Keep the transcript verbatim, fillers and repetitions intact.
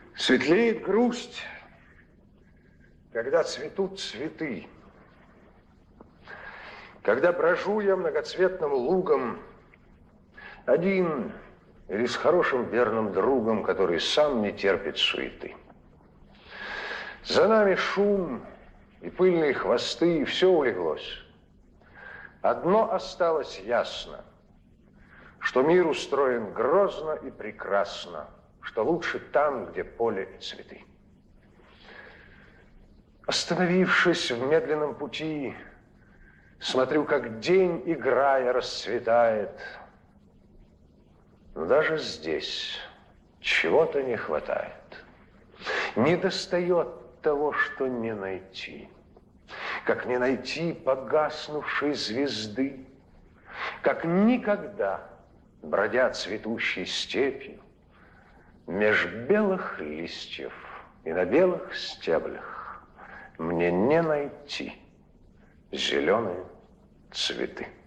Светлеет грусть, когда цветут цветы. Когда брожу я многоцветным лугом, один или с хорошим верным другом, который сам не терпит суеты. За нами шум и пыльные хвосты, и все улеглось. Одно осталось ясно, что мир устроен грозно и прекрасно, что лучше там, где поле и цветы. Остановившись в медленном пути, смотрю, как день, играя, расцветает. Но даже здесь чего-то не хватает. Не достает того, что не найти. Как не найти погаснувшей звезды, как никогда, бродя цветущей степью, меж белых листьев и на белых стеблях мне не найти зеленые цветы.